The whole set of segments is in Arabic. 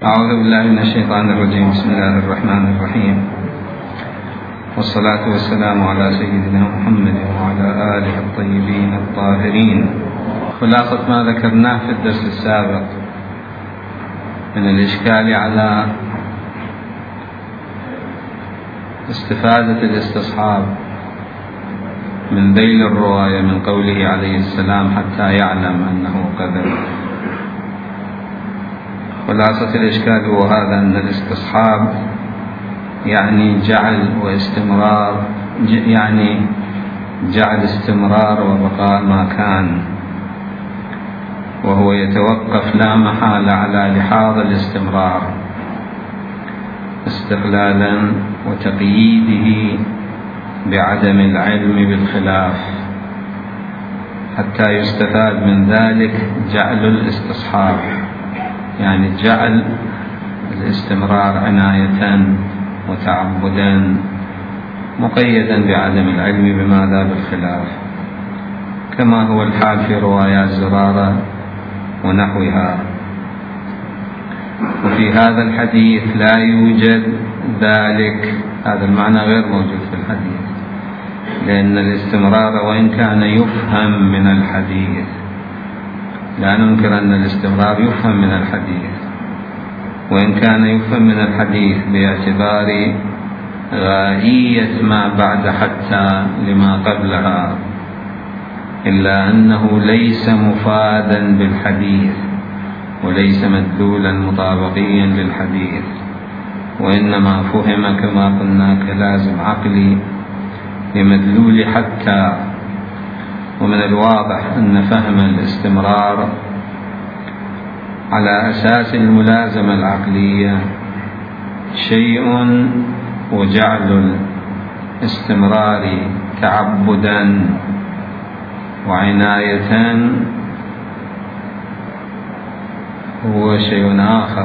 أعوذ بالله من الشيطان الرجيم. بسم الله الرحمن الرحيم، والصلاة والسلام على سيدنا محمد وعلى آله الطيبين الطاهرين. خلاصة ما ذكرناه في الدرس السابق من الإشكال على استفادة الاستصحاب من ذيل الرواية من قوله عليه السلام حتى يعلم أنه قدر. خلاصة الإشكال هو هذا، أن الاستصحاب يعني جعل واستمرار، يعني جعل استمرار وبقاء ما كان، وهو يتوقف لا محالة على لحاظ الاستمرار استقلالا وتقييده بعدم العلم بالخلاف، حتى يستفاد من ذلك جعل الاستصحاب، يعني جعل الاستمرار عناية وتعبدا مقيدا بعدم العلم بماذا بالخلاف، كما هو الحال في روايات زرارة ونحوها. وفي هذا الحديث لا يوجد ذلك، هذا المعنى غير موجود في الحديث، لأن الاستمرار وإن كان يفهم من الحديث، لا ننكر أن الاستمرار يفهم من الحديث، وإن كان يفهم من الحديث باعتبار غائية ما بعد حتى لما قبلها، إلا أنه ليس مفادا بالحديث وليس مدلولا مطابقيا للحديث، وإنما فهم كما قلنا كلازم عقلي لمدلول حتى. ومن الواضح أن فهم الاستمرار على أساس الملازمة العقلية شيء، وجعل الاستمرار تعبدا وعناية هو شيء آخر.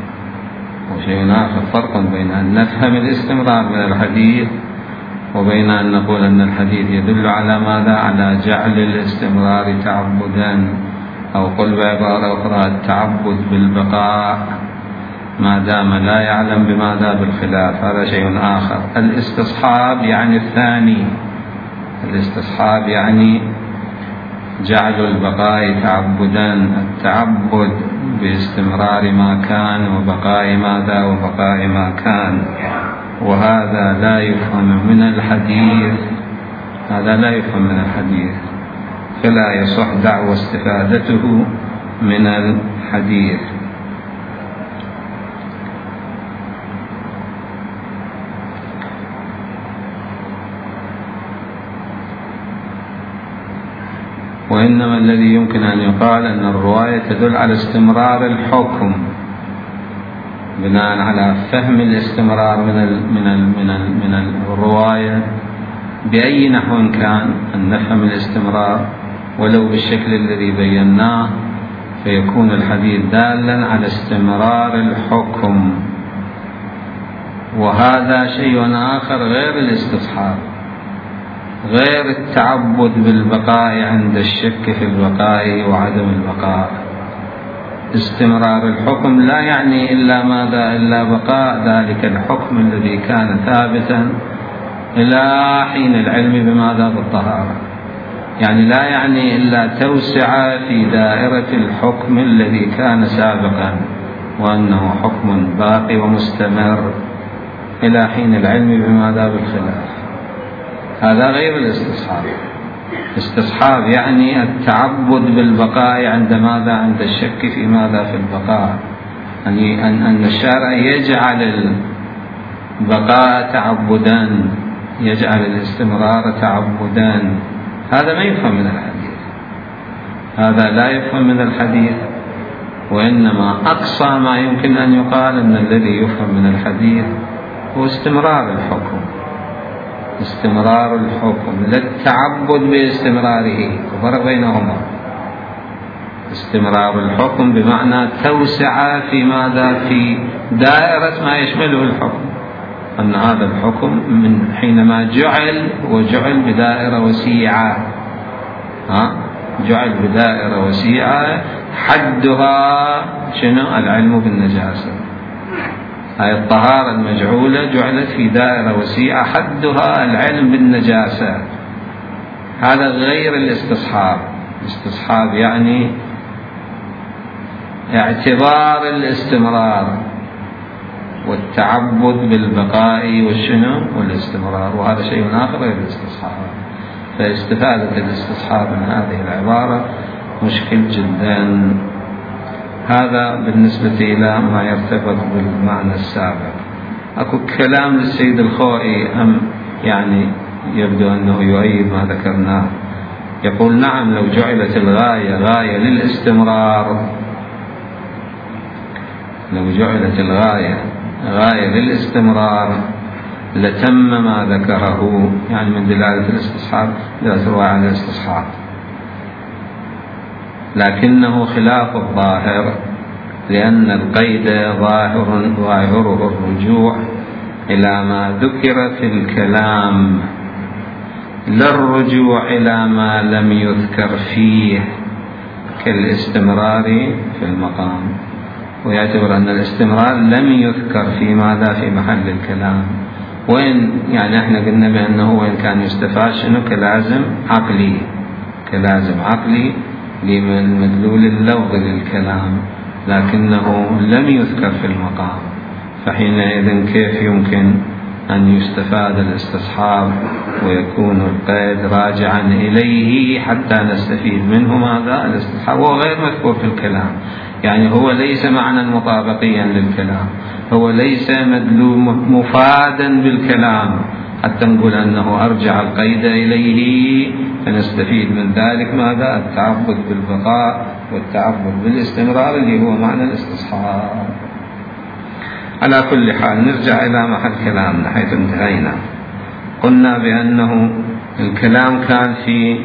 فرق بين أن نفهم الاستمرار من الحديث وبين أن نقول أن الحديث يدل على ماذا؟ على جعل الاستمرار تعبدا، أو قل بعبارة أخرى التعبد بالبقاء ما دام لا يعلم بماذا بالخلاف، هذا شيء آخر. الاستصحاب يعني الثاني، الاستصحاب يعني جعل البقاء تعبدا، التعبد باستمرار ما كان وبقاء ماذا وبقاء ما كان، وهذا لا يفهم من الحديث، هذا لا يفهم من الحديث، فلا يصح دعوى استفادته من الحديث. وإنما الذي يمكن أن يقال أن الرواية تدل على استمرار الحكم بناء على فهم الاستمرار من الرواية بأي نحو كان، أن نفهم الاستمرار ولو بالشكل الذي بيناه، فيكون الحديث دالا على استمرار الحكم، وهذا شيء آخر غير الاستصحاب، غير التعبد بالبقاء عند الشك في البقاء وعدم البقاء. استمرار الحكم لا يعني إلا ماذا؟ إلا بقاء ذلك الحكم الذي كان ثابتا إلى حين العلم بماذا؟ بالطهارة، يعني لا يعني إلا توسع في دائرة الحكم الذي كان سابقا وأنه حكم باقي ومستمر إلى حين العلم بماذا؟ بالخلاف. هذا غير الاستصحاب. استصحاب يعني التعبد بالبقاء عند ماذا؟ عند الشك في ماذا؟ في البقاء، يعني أن الشارع يجعل البقاء تعبدا، يجعل الاستمرار تعبدا، هذا ما يفهم من الحديث، هذا لا يفهم من الحديث، وإنما أقصى ما يمكن أن يقال أن الذي يفهم من الحديث هو استمرار الحكم، استمرار الحكم لا التعبد باستمراره، وفرق بينهما. استمرار الحكم بمعنى توسع في ماذا؟ في دائرة ما يشمله الحكم، أن هذا الحكم من حينما جعل وجعل بدائرة وسيعة، جعل بدائرة وسيعة حدها شنو؟ العلم بالنجاسة. هاي الطهارة المجعولة جعلت في دائرة وسيعة حدها العلم بالنجاسة. هذا غير الاستصحاب. الاستصحاب يعني اعتبار الاستمرار والتعبد بالبقاء والشنو والاستمرار، وهذا شيء آخر غير الاستصحاب. فاستفادة الاستصحاب من هذه العبارة مشكل جدا. هذا بالنسبة إلى ما يرتبط بالمعنى السابق. أكو كلام للسيد الخوئي أم يعني يبدو أنه يؤيد ما ذكرناه. يقول نعم، لو جعلت الغاية غاية للاستمرار، لو جعلت الغاية غاية للاستمرار لتم ما ذكره، يعني من دلالة الاستصحاب دلالة على الاستصحاب، لكنه خلاف الظاهر، لأن القيد ظاهره الرجوع إلى ما ذكر في الكلام، لا الرجوع إلى ما لم يذكر فيه كالاستمرار في المقام. ويعتبر أن الاستمرار لم يذكر في ماذا؟ في محل الكلام. وإن يعني احنا قلنا بأنه وإن كان يستفاد شنو؟ كلازم عقلي لمدلول اللفظ للكلام، لكنه لم يذكر في المقام. فحينئذ كيف يمكن أن يستفاد الاستصحاب ويكون القيد راجعا إليه حتى نستفيد منه ماذا؟ الاستصحاب. هو غير مذكور في الكلام، يعني هو ليس معنى مطابقيا للكلام، هو ليس مدلول مفادا بالكلام حتى نقول أنه أرجع القيد إليه فنستفيد من ذلك ماذا؟ التعبد بالبقاء والتعبد بالاستمرار اللي هو معنى الاستصحاب. على كل حال نرجع إلى محل كلامنا حيث انتهينا. قلنا بأنه الكلام كان في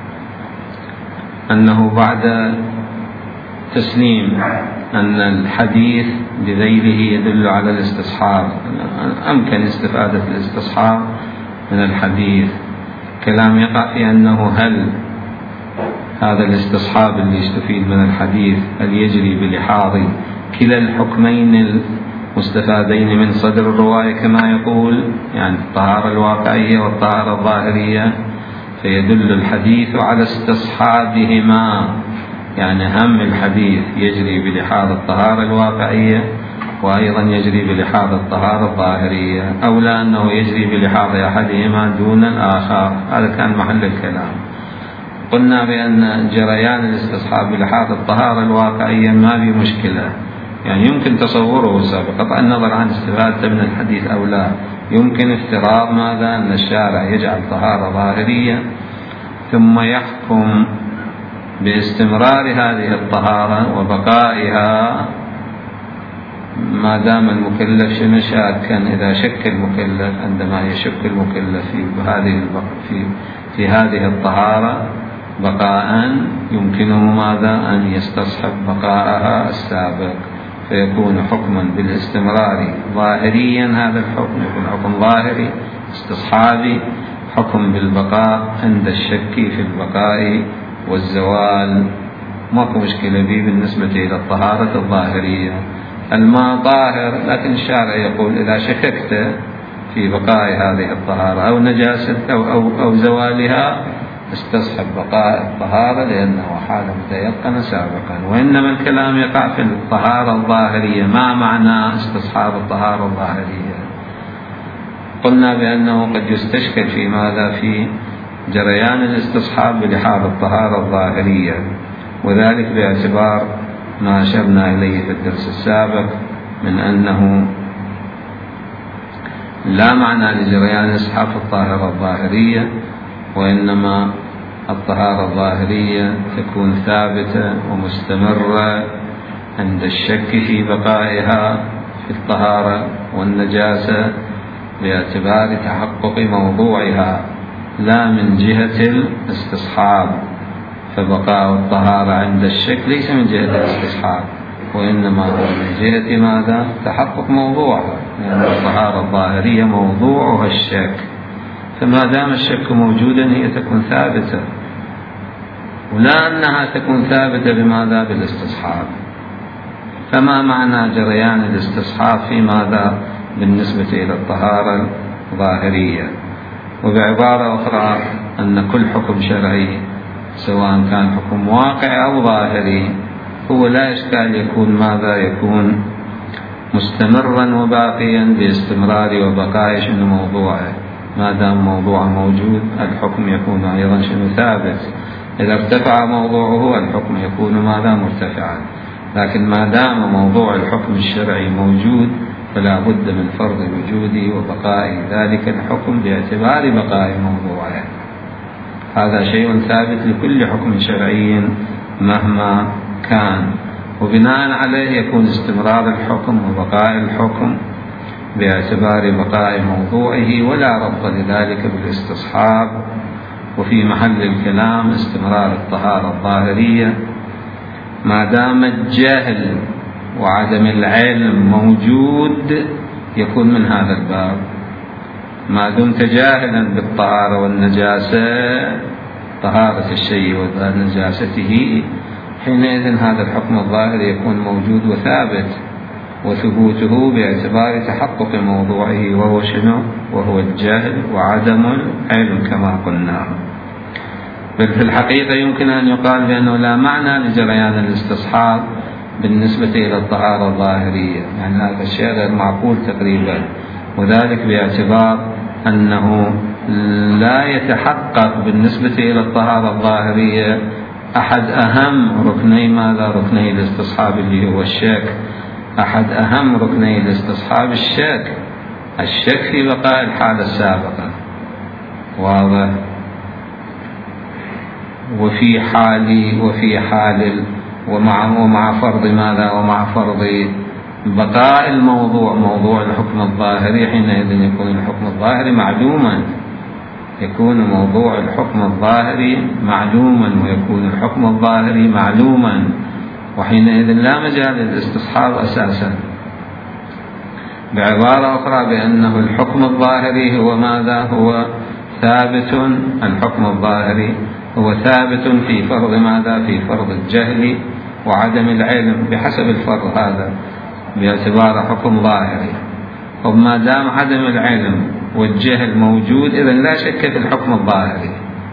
أنه بعد تسليم أن الحديث بذيله يدل على الاستصحاب، أمكن استفادة الاستصحاب من الحديث. كلام يقع في أنه هل هذا الاستصحاب اللي يستفيد من الحديث هل يجري بلحاظ كلا الحكمين المستفادين من صدر الرواية كما يقول، يعني الطهارة الواقعية والطهارة الظاهرية، فيدل الحديث على استصحابهما، يعني هم الحديث يجري بلحاظ الطهارة الواقعية وأيضا يجري بلحاظ الطهارة الظاهرية، أو لا أنه يجري بلحاظ أحدهما دون الآخر. هذا كان محل الكلام. قلنا بأن جريان الاستصحاب بلحاظ الطهارة الواقعية ما في مشكلة، يعني يمكن تصوره قطع النظر عن استفادة من الحديث أو لا. يمكن افتراض ماذا؟ أن الشارع يجعل طهارة ظاهرية ثم يحكم باستمرار هذه الطهارة وبقائها ما دام المكلف شاكا. إذا شك المكلف عندما يشك المكلف في هذه الطهارة بقاء يمكنه ماذا؟ أن يستصحب بقاءها السابق، فيكون حكما بالاستمرار ظاهريا. هذا الحكم يكون حكم ظاهري استصحابي، حكم بالبقاء عند الشك في البقاء والزوال ماكو مشكلة به بالنسبة إلى الطهارة الظاهرية. الماء طاهر، لكن الشارع يقول إذا شككت في بقاء هذه الطهارة أو نجاسة أو زوالها استصحب بقاء الطهارة لأنه حال متيقن سابقا. وإنما الكلام يقع في الطهارة الظاهرية. ما معنى استصحاب الطهارة الظاهرية؟ قلنا بأنه قد يستشكل في ماذا؟ في جريان الاستصحاب بلحاظ الطهارة الظاهرية، وذلك باعتبار ما أشرنا إليه في الدرس السابق من أنه لا معنى لجريان استصحاب الطهارة الظاهرية، وإنما الطهارة الظاهرية تكون ثابتة ومستمرة عند الشك في بقائها في الطهارة والنجاسة باعتبار تحقق موضوعها، لا من جهة الاستصحاب. فبقاء الطهارة عند الشك ليس من جهة الاستصحاب، وإنما هو من جهة ماذا؟ تحقق موضوعها، لأن الطهارة الظاهرية موضوعها الشك، فما دام الشك موجودا هي تكون ثابتة، ولا أنها تكون ثابتة بماذا؟ بالاستصحاب. فما معنى جريان الاستصحاب في ماذا بالنسبة إلى الطهارة الظاهرية؟ وبعبارة أخرى أن كل حكم شرعي سواء كان حكم واقعي أو ظاهري هو لا إشكال يكون ماذا يكون مستمرا وباقيا باستمرار وبقاء شنو موضوعه. ما دام موضوعه موجود الحكم يكون أيضا شنو ثابت. إذا ارتفع موضوعه الحكم يكون ماذا مرتفعا. لكن ما دام موضوع الحكم الشرعي موجود فلا بد من فرض وجود وبقاء ذلك الحكم باعتبار بقاء موضوعه. هذا شيء ثابت لكل حكم شرعي مهما كان، وبناء عليه يكون استمرار الحكم وبقاء الحكم باعتبار بقاء موضوعه ولا ربط لذلك بالاستصحاب. وفي محل الكلام استمرار الطهارة الظاهرية ما دام الجهل وعدم العلم موجود يكون من هذا الباب. ما دمت جاهلا بالطهارة والنجاسة، طهارة الشيء ونجاسته، حينئذ هذا الحكم الظاهر يكون موجود وثابت، وثبوته باعتبار تحقق موضوعه وهو شنو؟ وهو الجهل وعدم العلم كما قلنا. بل في الحقيقة يمكن أن يقال بأنه لا معنى لجريان الاستصحاب بالنسبة إلى الطهارة الظاهرية، يعني هذا الشيء غير معقول تقريبا، وذلك باعتبار أنه لا يتحقق بالنسبة إلى الطهارة الظاهرية أحد أهم ركني ماذا؟ ركني الاستصحاب اللي هو الشك. أحد أهم ركني الاستصحاب الشك في بقاء الحالة السابقة، واضح؟ وفي حال ومع فرض ماذا؟ ومع فرض بقاء الموضوع، موضوع الحكم الظاهري، حينئذ يكون الحكم الظاهري معلوما، يكون موضوع الحكم الظاهري معلوما، ويكون الحكم الظاهري معلوما، وحينئذ لا مجال للاستصحاب أساسا. بعبارة أخرى بأنه الحكم الظاهري هو ماذا؟ هو ثابت. الحكم الظاهري هو ثابت في فرض ماذا؟ في فرض الجهل وعدم العلم بحسب الفرض هذا باعتبار حكم ظاهري. وما دام عدم العلم والجهل موجود إذن لا شك في الحكم الظاهري.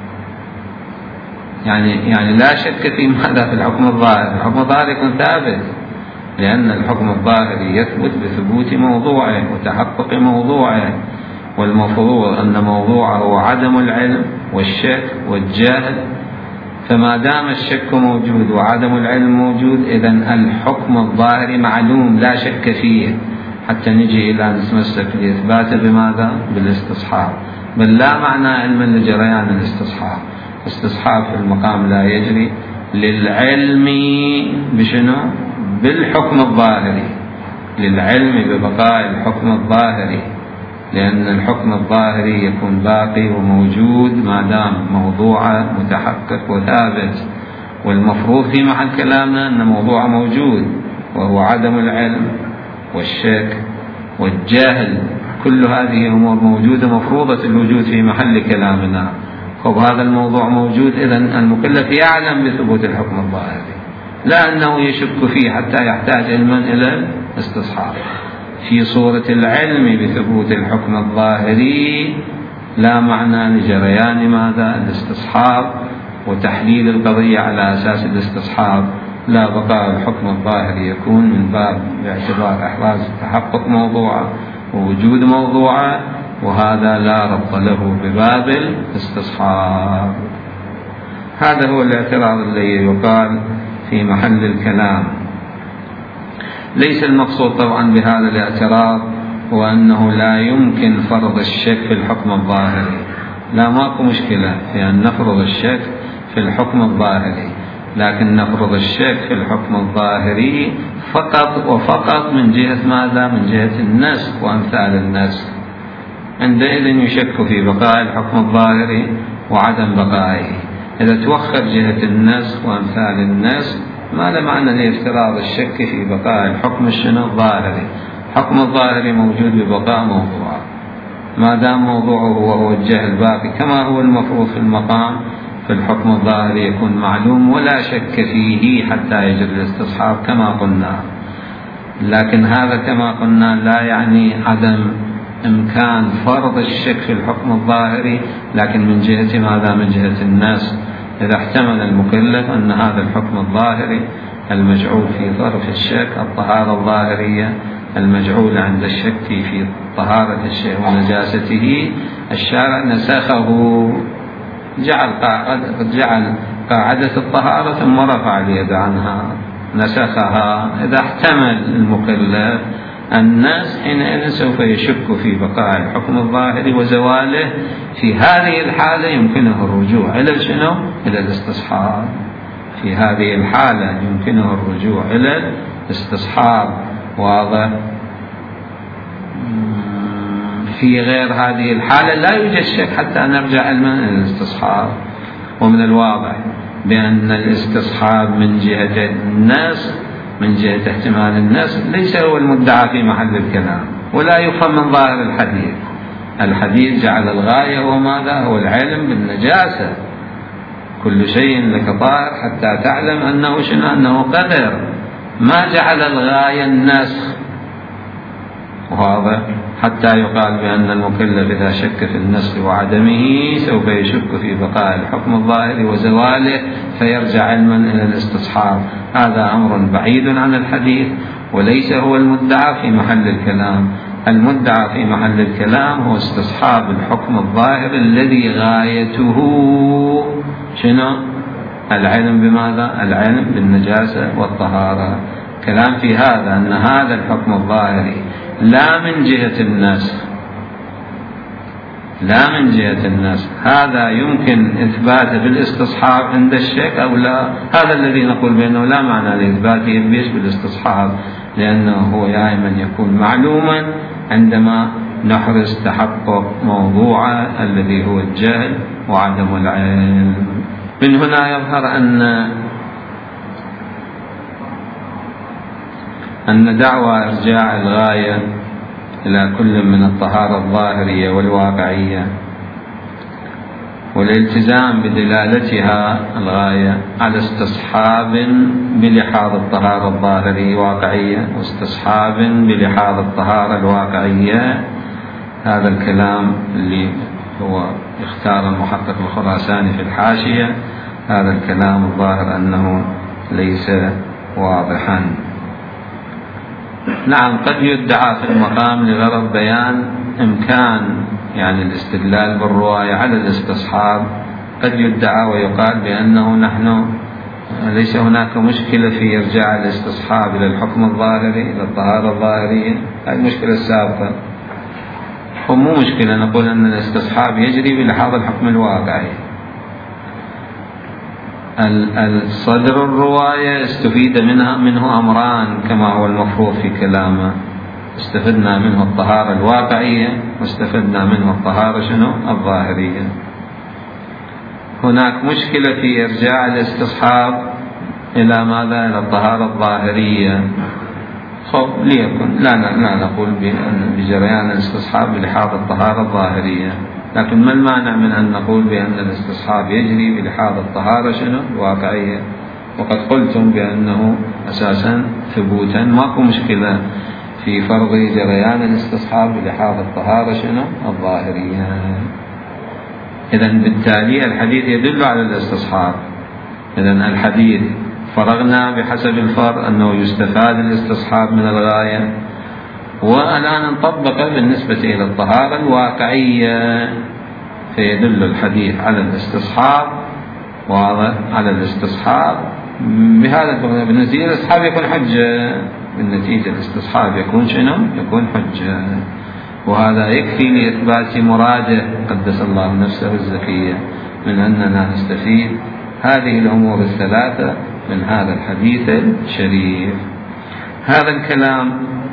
يعني لا شك في ماذا؟ في الحكم الظاهري. الحكم الظاهري يكون ثابت لأن الحكم الظاهري يثبت بثبوت موضوعه وتحقق موضوعه، والمفروض أن موضوعه هو عدم العلم والشك والجهل. فما دام الشك موجود وعدم العلم موجود إذن الحكم الظاهري معلوم لا شك فيه، حتى نجي إلى أن نتمسك لإثباته بماذا؟ بالاستصحاب. بل لا معنى علما لجريان الاستصحاب. استصحاب في المقام لا يجري للعلم بشنو؟ بالحكم الظاهري، للعلم ببقاء الحكم الظاهري، لأن الحكم الظاهري يكون باقي وموجود ما دام موضوعه متحقق وثابت. والمفروض في محل كلامنا أن موضوعه موجود وهو عدم العلم والشك والجهل، كل هذه أمور موجودة مفروضة الوجود في محل كلامنا. وهذا الموضوع موجود، إذن المكلف يعلم بثبوت الحكم الظاهري، لا أنه يشك فيه حتى يحتاج علما إلى الاستصحاب. في صورة العلم بثبوت الحكم الظاهري لا معنى لجريان ماذا؟ الاستصحاب وتحليل القضية على أساس الاستصحاب. لا بقاء الحكم الظاهري يكون من باب باعتبار إحراز تحقق موضوعه ووجود موضوعه، وهذا لا ربط له بباب الاستصحاب. هذا هو الاعتراض الذي يقال في محل الكلام. ليس المقصود طبعا بهذا الاعتراض هو أنه لا يمكن فرض الشك في الحكم الظاهري. لا، ماكو مشكلة في أن نفرض الشك في الحكم الظاهري، لكن نفرض الشك في الحكم الظاهري فقط وفقط من جهة ماذا؟ من جهة النسخ وأمثال النسخ. عندئذ يشك في بقاء الحكم الظاهري وعدم بقائه. إذا توخر جهة النسخ وأمثال النسخ ما له معنى لافتراض الشك في بقاء الحكم الظاهري. الحكم الظاهري موجود ببقاء موضوعه، ما دام موضوعه وهو الجهل باقي كما هو المفروض في المقام، فالحكم الظاهري يكون معلوم ولا شك فيه حتى يجري الاستصحاب كما قلنا. لكن هذا كما قلنا لا يعني عدم إمكان فرض الشك في الحكم الظاهري، لكن من جهة ماذا؟ من جهة الناس. إذا احتمل المكلف أن هذا الحكم الظاهري المجعول في ظرف الشك الطهارة الظاهرية المجعول عند الشك في طهارة الشيء ونجاسته، الشارع نسخه، جعل قاعدة الطهارة ثم رفع اليد عنها، نسخها. إذا احتمل المكلف الناس حينئذ سوف يشك في بقاء الحكم الظاهري وزواله. في هذه الحالة يمكنه الرجوع إلى شنو؟ إلى الاستصحاب. في هذه الحالة يمكنه الرجوع إلى الاستصحاب. واضح؟ في غير هذه الحالة لا يوجد شك حتى نرجع إلى الاستصحاب. ومن الواضح بأن الاستصحاب من جهة الناس، من جهة احتمال الناس، ليس هو المدعى في محل الكلام، ولا يفهم من ظاهر الحديث. الحديث جعل الغاية هو ماذا؟ هو العلم بالنجاسة. كل شيء لك طاهر حتى تعلم أنه شنو؟ أنه قدر. ما جعل الغاية النسخ. وهذا حتى يقال بأن المكلف إذا شك في النسخ وعدمه سوف يشك في بقاء الحكم الظاهري وزواله، فيرجع علما إلى الاستصحاب. هذا أمر بعيد عن الحديث وليس هو المدعى في محل الكلام. المدعى في محل الكلام هو استصحاب الحكم الظاهر الذي غايته شنو؟ العلم بماذا؟ العلم بالنجاسة والطهارة. كلام في هذا أن هذا الحكم الظاهري لا من جهة النسخ، لا من جهة النسخ، هذا يمكن إثباته بالاستصحاب عند الشك أو لا. هذا الذي نقول بأنه لا معنى لإثباته يلبس بالاستصحاب، لأنه هو دائما يكون معلوما عندما نحرص تحقق موضوعه الذي هو الجهل وعدم العلم. من هنا يظهر أن دعوى إرجاع الغاية إلى كل من الطهارة الظاهرية والواقعية والالتزام بدلالتها الغاية على استصحاب بلحاظ الطهارة الظاهرية واقعية واستصحاب بلحاظ الطهارة الواقعية، هذا الكلام اللي هو اختار المحقق الخراساني في الحاشية، هذا الكلام الظاهر أنه ليس واضحا. نعم، قد يدعى في المقام لغرض بيان إمكان يعني الاستدلال بالرواية على الاستصحاب، قد يدعى ويقال بأنه نحن ليس هناك مشكلة في إرجاع الاستصحاب إلى الحكم الظاهري إلى الطهارة الظاهرية، هذه المشكلة السابقة. ومو مشكلة نقول أن الاستصحاب يجري بلحاظ الحكم الواقعي. الصدر الرواية استفيد منه أمران كما هو المفروض في كلامه، استفدنا منه الطهارة الواقعية واستفدنا منه الطهارة شنو؟ الظاهرية. هناك مشكلة في إرجاع الاستصحاب إلى ماذا؟ إلى الطهارة الظاهرية. ليكن لا نقول بجريان الاستصحاب بلحاظ الطهارة الظاهرية، لكن ما المانع من أن نقول بأن الاستصحاب يجري بلحاظ الطهارة شنو؟ الواقعية. وقد قلتم بأنه أساسا ثبوتا ماكو مشكلة في فرض جريان الاستصحاب بلحاظ الطهارة شنو؟ الظاهرية. إذن بالتالي الحديث يدل على الاستصحاب. إذن الحديث فرغنا بحسب الفرض أنه يستفاد الاستصحاب من الغاية، والآن نطبق بالنسبة إلى الطهارة الواقعية، فيدل الحديث على الاستصحاب، واضح، على الاستصحاب. بهذا بالنتيجة الاستصحاب يكون حجة، بالنتيجة الاستصحاب يكون شنو؟ يكون حجة. وهذا يكفي لإثبات مراده قدس الله نفسه الزكية من أننا نستفيد هذه الأمور الثلاثة من هذا الحديث الشريف. هذا الكلام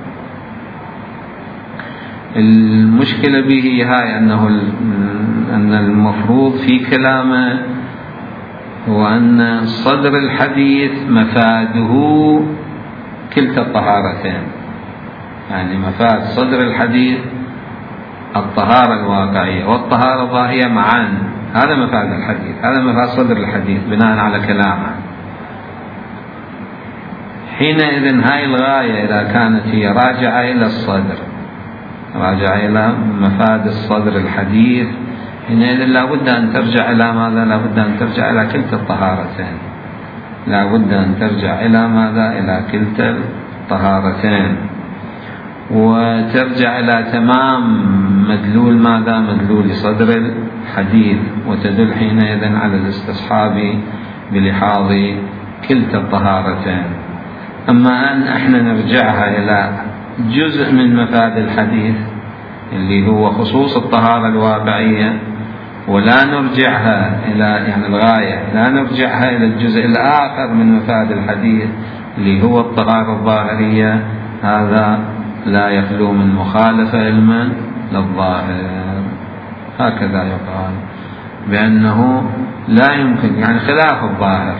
المشكلة به هاي أن المفروض في كلامه هو أن صدر الحديث مفاده كلتا الطهارتين، يعني مفاد صدر الحديث الطهارة الواقعية والطهارة الظاهرية معا، هذا مفاد الحديث، هذا مفاد صدر الحديث بناء على كلامه. حينئذ هاي الغاية إذا كانت هي راجعة إلى الصدر، راجعة إلى مفاد الصدر الحديث، حينئذ لا بد أن ترجع إلى ماذا؟ لا بد أن ترجع إلى كلتا الطهارتين، لا بد أن ترجع إلى ماذا؟ إلى كلتا الطهارتين، وترجع إلى تمام مدلول ماذا؟ مدلول صدر الحديث، وتدل حينئذ على الاستصحاب بلحاظ كلتا الطهارتين. أما أن احنا نرجعها إلى جزء من مفاد الحديث اللي هو خصوص الطهارة الواقعية، ولا نرجعها إلى يعني الغاية، لا نرجعها إلى الجزء الآخر من مفاد الحديث اللي هو الطهارة الظاهرية، هذا لا يخلو من مخالفة علما للظاهر. هكذا يقال بأنه لا يمكن يعني خلاف الظاهر،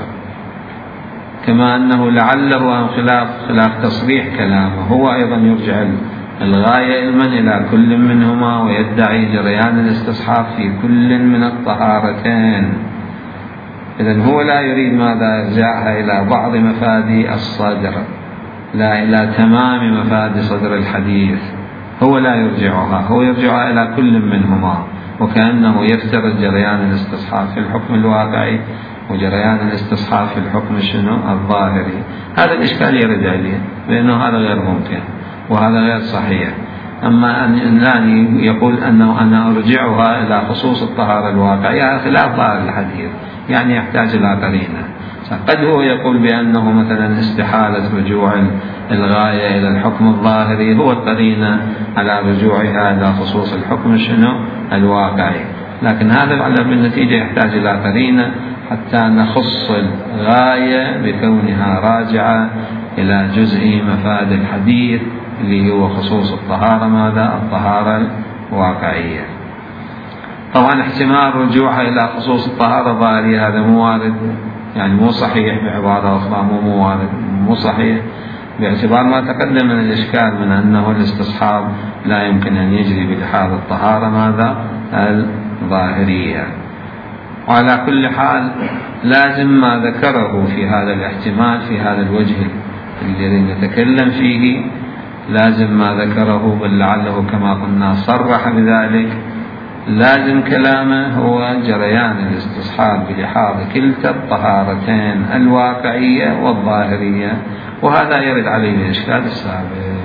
كما أنه لعله خلاف تصريح كلامه، هو أيضا يرجع الغاية علما إلى كل منهما ويدعي جريان الاستصحاب في كل من الطهارتين. إذن هو لا يريد ماذا؟ إرجاعها إلى بعض مفاد الصدر، لا إلى تمام مفاد صدر الحديث، هو لا يرجعها، هو يرجعها إلى كل منهما، وكأنه يفترض جريان الاستصحاب في الحكم الواقعي وجريان الاستصحاب في الحكم الظاهري. هذا الإشكال يرد عليه بأنه هذا غير ممكن وهذا غير صحيح. أما أن يقول أنه أنا أرجعها إلى خصوص الطهارة الواقعية خلاف ظاهر الحديث، يعني يحتاج إلى قرينة. قد هو يقول بأنه مثلا استحالة رجوع الغاية إلى الحكم الظاهري هو القرينة على رجوعها إلى خصوص الحكم الواقعي، لكن هذا على بالنتيجة يحتاج إلى قرينة حتى نخص الغاية بكونها راجعة إلى جزء مفاد الحديث اللي هو خصوص الطهارة ماذا؟ الطهارة الواقعية. طبعا احتمال رجوعها إلى خصوص الطهارة الظاهرية هذا مو وارد، يعني مو صحيح، بعبارة أخرى مو وارد، مو صحيح، باعتبار ما تقدم من الإشكال من أنه الاستصحاب لا يمكن أن يجري بلحاظ الطهارة ماذا؟ الظاهرية. وعلى كل حال لازم ما ذكره في هذا الاحتمال في هذا الوجه الذي نتكلم فيه، لازم ما ذكره بل لعله كما قلنا صرح بذلك، لازم كلامه هو جريان الاستصحاب بلحاظ كلتا الطهارتين الواقعية والظاهرية، وهذا يرد عليه الإشكال السابق.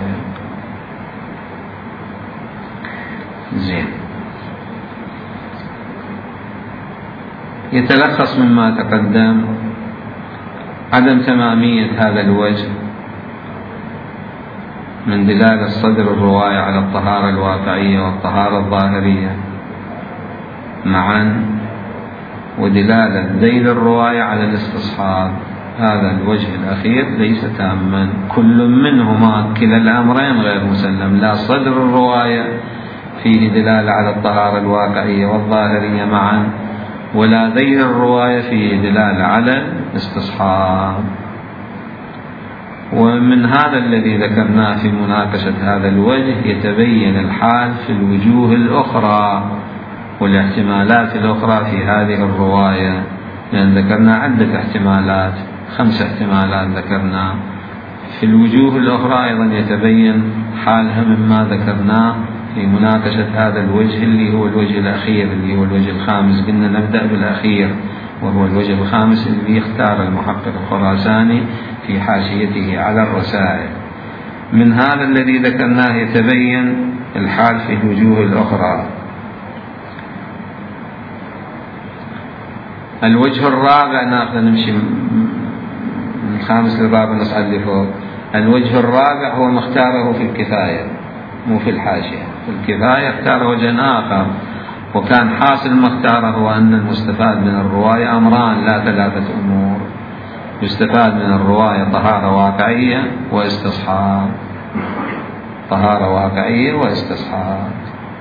زين، يتلخص مما تقدم عدم تمامية هذا الوجه من دلالة صدر الرواية على الطهارة الواقعية والطهارة الظاهرية معا، ودلالة ذيل الرواية على الاستصحاب. هذا الوجه الأخير ليس تاما، كل منهما كلا الأمرين غير مسلم، لا صدر الرواية فيه دلالة على الطهارة الواقعية والظاهرية معا، ولا ذيل الرواية فيه دلالة على الاستصحاب. ومن هذا الذي ذكرناه في مناقشة هذا الوجه يتبين الحال في الوجوه الأخرى والاحتمالات الأخرى في هذه الرواية، لأن ذكرنا عدة احتمالات، 5 احتمالات ذكرنا. في الوجوه الأخرى أيضا يتبين حالها مما ذكرناه في مناقشة هذا الوجه اللي هو الوجه الأخير اللي هو الوجه الخامس. قلنا نبدأ بالأخير وهو الوجه الخامس اللي اختار المحقق الخراساني في حاشيته على الرسائل. من هذا الذي ذكرناه يتبين الحال في الوجوه الأخرى. الوجه الرابع، ناخذ نمشي من الخامس للرابع نصعد لفوق. الوجه الرابع هو مختاره في الكفاية مو في الحاشية. في الكفاية اختار وجه آخر، وكان حاصل ما اختاره هو أن المستفاد من الرواية أمران لا 3 أمور. يستفاد من الرواية طهارة واقعية واستصحاب، طهارة واقعية واستصحاب.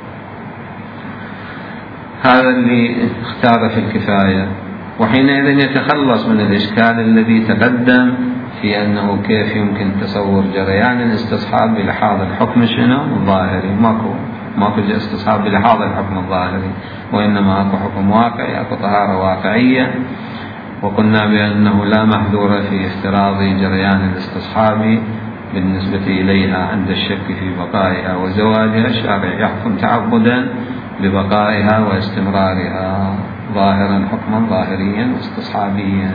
هذا اللي اختار في الكفاية، وحينئذ يتخلص من الإشكال الذي تقدم في أنه كيف يمكن تصور جريان الاستصحاب بلحاظ الحكم الظاهري. ماكو استصحاب بلحاظ الحكم الظاهري، وإنما أكو حكم واقعي، أكو طهارة واقعية. وقلنا بأنه لا محذور في افتراض جريان الاستصحاب بالنسبة إليها عند الشك في بقائها وزوالها. الشارع يحكم تعبدا ببقائها واستمرارها ظاهرا حكما ظاهريا استصحابيا،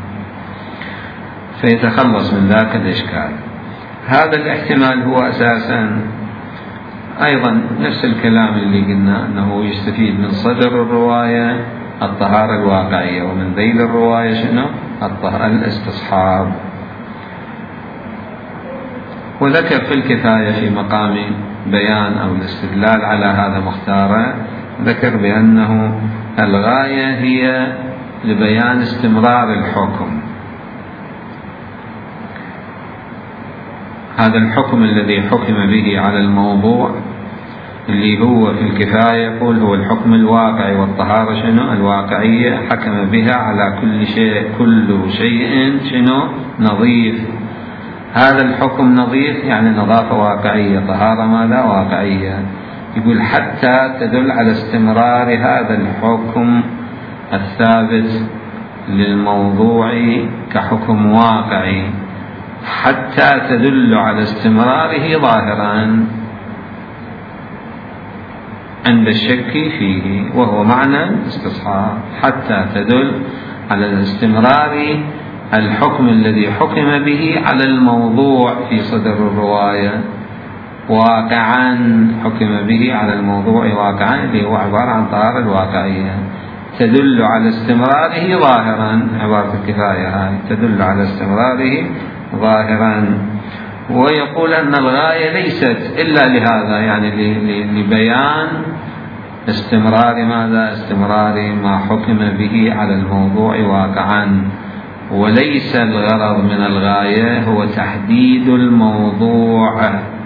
فيتخلص من ذاك الإشكال. هذا الاحتمال هو أساسا أيضا نفس الكلام اللي قلنا أنه يستفيد من صدر الرواية الطهارة الواقعية، ومن ذيل الرواية شنو؟ الاستصحاب. وذكر في الكفاية في مقام بيان أو الاستدلال على هذا مختارا، ذكر بأنه الغاية هي لبيان استمرار الحكم. هذا الحكم الذي حكم به على الموضوع اللي هو في الكفاية يقول هو الحكم الواقعي، والطهارة شنو؟ الواقعية، حكم بها على كل شيء، كل شيء شنو؟ نظيف. هذا الحكم نظيف يعني نظافة واقعية، طهارة ماذا؟ واقعية. يقول حتى تدل على استمرار هذا الحكم الثابت للموضوع كحكم واقعي، حتى تدل على استمراره ظاهرا عند الشك فيه، وهو معنى الاستصحاب، حتى تدل على استمرار الحكم الذي حكم به على الموضوع في صدر الرواية واقعا، حكم به على الموضوع واقعا اللي هو عبارة عن طهارة الواقعية، تدل على استمراره ظاهرا. عبارة الكفاية هاي تدل على استمراره ظاهرا. ويقول أن الغاية ليست إلا لهذا، يعني لبيان استمرار ماذا؟ استمرار ما حكم به على الموضوع واقعا، وليس الغرض من الغاية هو تحديد الموضوع،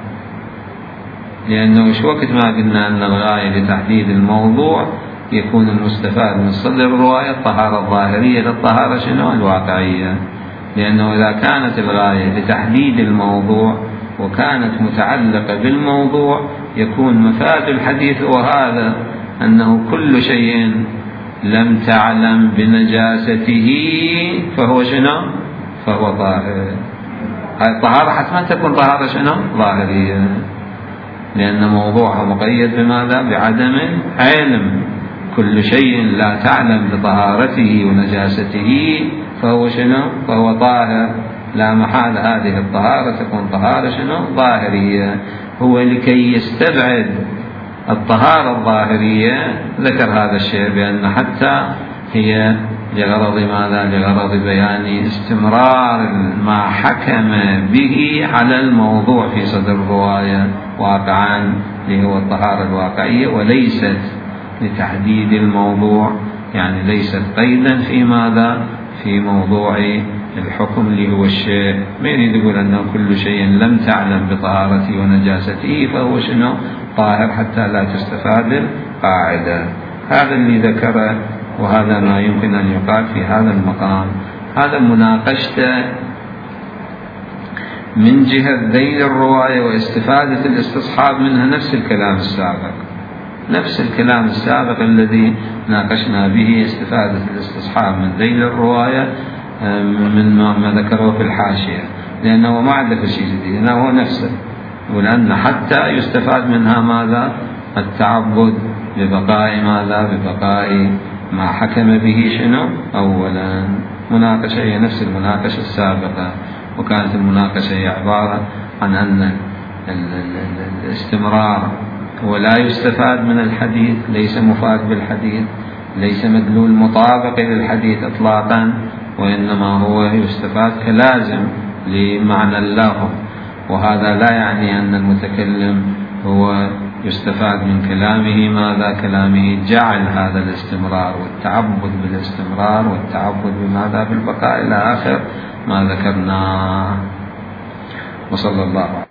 لأنه شو وقت ما قلنا أن الغاية لتحديد الموضوع يكون المستفاد من صدر الرواية الطهارة الظاهرية للطهارة شنو؟ الواقعية. لأنه إذا كانت الغاية لتحديد الموضوع وكانت متعلقة بالموضوع يكون مفاد الحديث وهذا أنه كل شيء لم تعلم بنجاسته فهو شنو؟ فهو طاهر. هاي الطهارة حتما تكون طهارة شنو؟ ظاهرية، لأن موضوعها مقيد بماذا؟ بعدم علم. كل شيء لا تعلم بطهارته ونجاسته فهو شنو؟ فهو طاهر. لا محال هذه الطهارة تكون طهارة شنو؟ ظاهرية. هو لكي يستبعد الطهارة الظاهرية ذكر هذا الشيء، بأن حتى هي لغرض ماذا؟ لغرض بيان استمرار ما حكم به على الموضوع في صدر الرواية واقعا، اللي هو الطهارة الواقعية، وليست لتحديد الموضوع، يعني ليست قيدا في ماذا؟ في موضوع الحكم اللي هو الشيء. ما يريد يقول أنه كل شيء لم تعلم بطهارته ونجاسته فهو شنو؟ طاهر، حتى لا تستفاد القاعدة. هذا اللي ذكره، وهذا ما يمكن أن يقال في هذا المقام. هذا مناقشته من جهة ذيل الرواية واستفادة الاستصحاب منها نفس الكلام السابق، نفس الكلام السابق الذي ناقشنا به استفادة الاستصحاب من ذيل الرواية من ما ذكره في الحاشية، لأنه ما عنده شيء جديد، لأنه هو نفسه، ولأن حتى يستفاد منها ماذا؟ التعبد ببقاء ماذا؟ ببقاء ما حكم به شنو؟ أولا مناقشة هي نفس المناقشة السابقة، وكانت المناقشة هي عبارة عن أن الاستمرار ولا يستفاد من الحديث، ليس مفاد بالحديث، ليس مدلول مطابق للحديث إطلاقا، وإنما هو يستفاد كلازم لمعنى اللفظ. وهذا لا يعني أن المتكلم هو يستفاد من كلامه ماذا؟ كلامه جعل هذا الاستمرار والتعبد بالاستمرار والتعبد بماذا؟ بالبقاء إلى آخر ما ذكرناه. وصلى الله